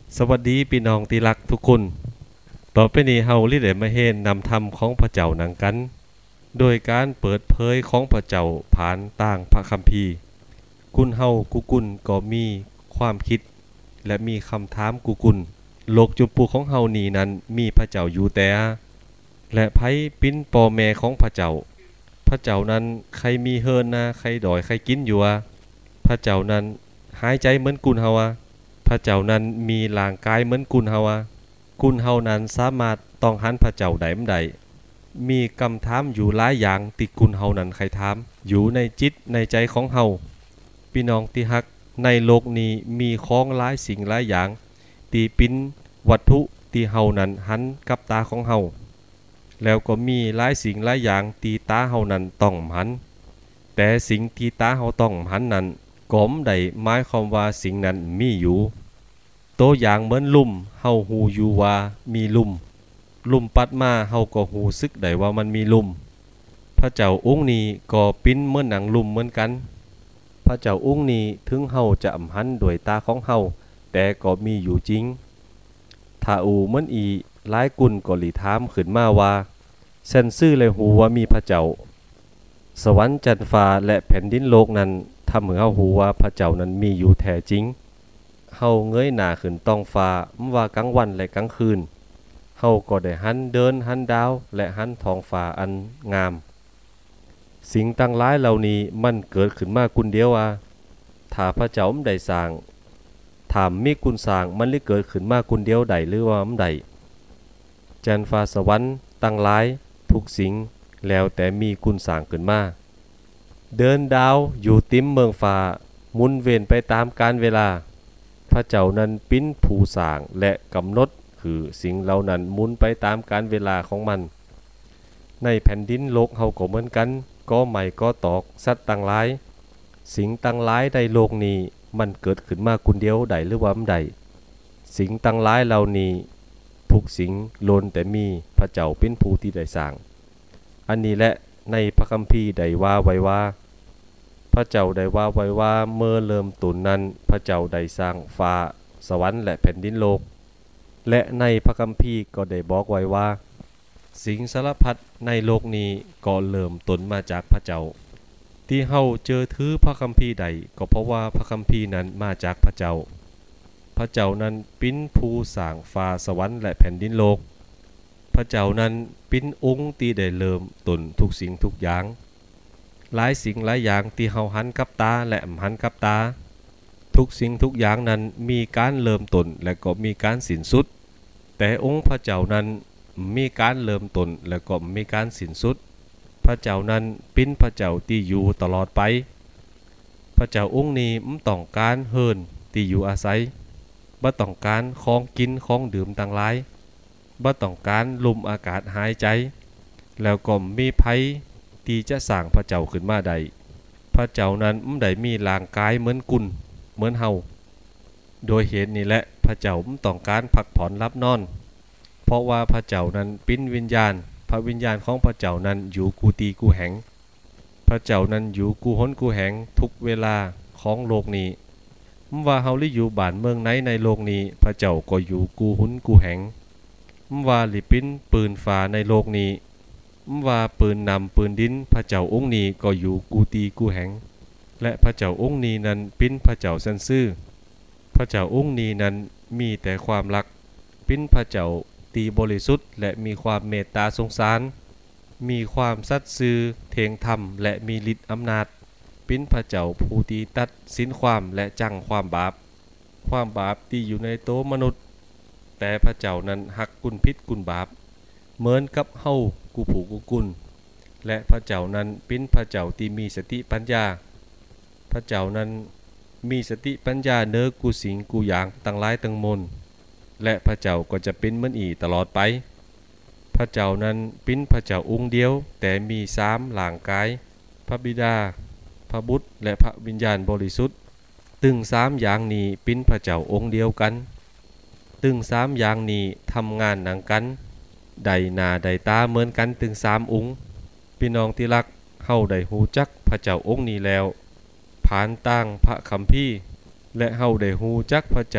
สวัสดีพี่น้องที่รักทุกคนต่อไปนี้เฮาลิได้มาเห็นนำธรรมของพระเจ้านังกันโดยการเปิดเผยของพระเจ้าผ่านต่างพระคัมภีร์กุนเฮากุกุนก็มีความคิดและมีคำถามกุกุนโลกจุปูของเฮานี้นั้นมีพระเจ้าอยู่แต่และไผปิ้นปอแม่ของพระเจ้าพระเจ้านั้นใครมีเฮินนะใครดอยใครกินอยู่พระเจ้านั้นหายใจเหมือนกุนเฮาพระเจ้านั้นมีร่างกายเหมือนกุนเฮากุนเฮานั้นสามารถต้องหันพระเจ้าใดมใดมีคำถามอยู่หลายอย่างที่กุนเฮานั้นใครถามอยู่ในจิตในใจของเฮาพี่น้องที่ฮักในโลกนี้มีของหลายสิ่งหลายอย่างที่เป็นวัตถุที่เฮานั้นหันกับตาของเฮาแล้วก็มีหลายสิ่งหลายอย่างที่ตาเฮานั้นต้องหันแต่สิ่งที่ตาเฮาต้องหันนั้นก็บ่ได้หมายความว่าสิ่งนั้นมีอยู่ตัวอย่างเหมือนลุ่มเฮาฮู้อยู่ว่ามีลุ่มปัดมาเฮาก็ฮู้สึกได้ว่ามันมีลุ่มพระเจ้าองค์นี้ก็ปิ้นเหมือนหนังลุ่มเหมือนกันพระเจ้าองค์นี้ถึงเฮาจะอำหันด้วยตาของเฮาแต่ก็มีอยู่จริงถ้าอูเหมือนอีหลายกุนก็หลีถามขึ้นมาว่าเส้นซื่อเลยฮู้ว่ามีพระเจ้าสวรรค์จันทร์ฟ้าและแผ่นดินโลกนั้นทำให้เฮาฮู้ว่าพระเจ้านั้นมีอยู่แท้จริงเฮาเงยหน้าขึ้นท้องฟ้าว่ากลางวันและกลางคืนเฮาก็ได้หันเดินหันดาวและหันท้องฟ้าอันงามสิ่งต่างหลายเหล่านี้มันเกิดขึ้นมากุนเดียวถ้าพระเจ้าได้สร้างถามมีกุนสร้างมันเลยเกิดขึ้นมากุนเดียวใดหรือว่าใดจันทร์ฟ้าสวรรค์ต่างหลายทุกสิ่งแล้วแต่มีกุนสร้างขึ้นมาเดินดาวอยู่ติมเมืองฟ้าหมุนเวียนไปตามกาลเวลาพระเจ้านั้นปิ้นผู้สร้างและกำหนดคือสิ่งเหล่านั้นหมุนไปตามกาลเวลาของมันในแผ่นดินโลกเฮาก็เหมือนกันก็ไม่ก็ตอกสัตว์ต่างหลายสิ่งต่างหลายในโลกนี้มันเกิดขึ้นมากุนเดียวใดหรือว่าใดสิ่งต่างหลายเหล่านี้ทุกสิ่งล้วนแต่มีพระเจ้าเป็นผู้ที่ได้สร้างอันนี้แหละในพระคัมภีร์ได้ว่าไว้ว่าพระเจ้าได้ว่าไว้ว่าเมื่อเริ่มต้นนั้นพระเจ้าได้สร้างฟ้าสวรรค์และแผ่นดินโลกและในพระคัมภีร์ก็ได้บอกไว้ว่าสิ่งสารพัดในโลกนี้ก็เริ่มต้นมาจากพระเจ้าที่เฮาเจอถือพระคัมภีร์ใดก็เพราะว่าพระคัมภีร์นั้นมาจากพระเจ้าพระเจ้านั้นปิ้นผู้สร้างฟ้าสวรรค์และแผ่นดินโลกพระเจ้านั้นปิ้นองค์ที่ได้เริ่มต้นทุกสิ่งทุกอย่างหลายสิ่งหลายอย่างที่เฮาหันกับตาและหันกับตาทุกสิ่งทุกอย่างนั้นมีการเริ่มต้นและก็มีการสิ้นสุดแต่องค์พระเจ้านั้นมีการเริ่มต้นและก็มีการสิ้นสุดพระเจ้านั้นเป็นพระเจ้าที่อยู่ตลอดไปพระเจ้าองค์นี้ไม่ต้องการเฮินที่อยู่อาศัยบ่ต้องการของกินของดื่มต่างหลายบ่ต้องการลมอากาศหายใจแล้วก็มีไผที่จะสร้างพระเจ้าขึ้นมาได้พระเจ้านั้นไม่ได้มีร่างกายเหมือนกุนเหมือนเฮาโดยเหตุนี้แหละพระเจ้าไม่ต้องการพักผ่อนหลับนอนเพราะว่าพระเจ้านั้นเป็นวิญญาณพระวิญญาณของพระเจ้านั้นอยู่กูตีกูแหงพระเจ้านั้นอยู่กูหนกูแหงทุกเวลาของโลกนี้ว่าเฮาลิอยู่บ้านเมืองไหนในโลกนี้พระเจ้าก็อยู่กูหุนกูแหงว่าลิปิ้นปืนฟ้าในโลกนี้ว่าปืนนำปืนดินพระเจ้าองค์นี้ก็อยู่กูตีกูแหงและพระเจ้าองค์นี้นั้นปิ้นพระเจ้าสันซื่อพระเจ้าองค์นี้นั้นมีแต่ความรักปิ้นพระเจ้าตีบริสุทธิ์และมีความเมตตาสงสารมีความสัตย์ซื่อเทงธรรมและมีฤทธิ์อำนาจปิ้นพระเจ้าผู้ที่ตัดสินความและจังความบาปที่อยู่ในโตมนุษย์แต่พระเจ้านั้นหักกุนพิษกุนบาปเหมือนกับเฮากูผูกูกุนและพระเจ้านั้นเป็นพระเจ้าที่มีสติปัญญาพระเจ้านั้นมีสติปัญญาเนื้อกูสิงกูอย่างตั้งหลายตั้งมนและพระเจ้าก็จะเป็นเหมือนอีตลอดไปพระเจ้านั้นเป็นพระเจ้าองค์เดียวแต่มี3ร่างกายพระบิดาพระบุตรและพระวิญญาณบริสุทธิ์ตึง3อย่างนี้เป็นพระเจ้าองค์เดียวกันตึง3อย่างนี้ทำงานหนังกันใดหน้าใดตาเหมือนกันตึง3องค์พี่น้องที่รักเฮาได้ฮู้จักพระเจ้าองค์นี้แล้วผ่านต่างพระคัมภีร์และเฮาได้ฮู้จักพระเจ้า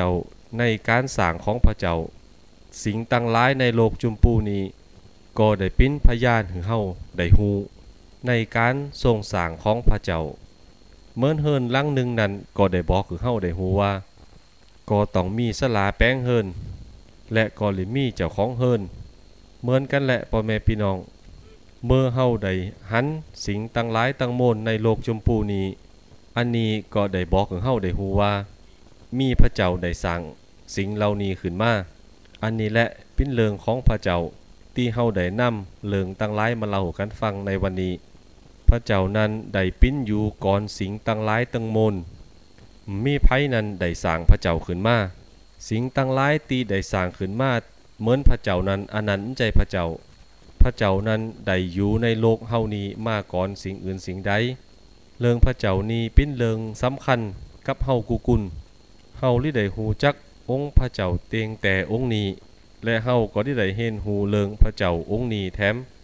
ในการสร้างของพระเจ้าสิ่งต่างหลายในโลกจุมปูนี้ก็ได้เป็นพยานให้เฮาได้ฮู้ในการทรงสร้างของพระเจ้าเหมือนเฮิรนหลังหนึ่งนั้นก็ได้บอกให้เฮาได้ฮู้ว่าก็ต้องมีศาลาแป้งเฮิรนและก็เลยมีเจ้าของเฮิรนเหมือนกันแหละพ่อแม่พี่น้องเมื่อเฮาได้หันสิ่งต่างหลายต่างมวลในโลกจุมปูนี้อันนี้ก็ได้บอกให้เฮาได้ฮู้ว่ามีพระเจ้าได้สร้างสิ่งเหล่านี้ขึ้นมาอันนี้แหละเป็นเรื่องของพระเจ้าที่เฮาได้นำเรื่องต่างหลายมาเล่ากันฟังในวันนี้พระเจ้านั้นได้ปิ้นอยู่ก่อนสิ่งต่างหลายต่างมวลมีไผนั้นได้สร้างพระเจ้าขึ้นมาสิ่งต่างหลายที่ได้สร้างขึ้นมาเหมือนพระเจ้านั้นอนันต์ใจพระเจ้านั้นได้อยู่ในโลกเฮานี้มาก่อนสิ่งอื่นสิ่งใดเรื่องพระเจ้านี้เป็นเรื่องสำคัญกับเฮากุกุลเฮาลิได้ฮู้จักองค์พระเจ้าเตียงแต่องค์นี้และเฮาก็ได้เห็นฮู้เรื่องพระเจ้าองค์นี้แถม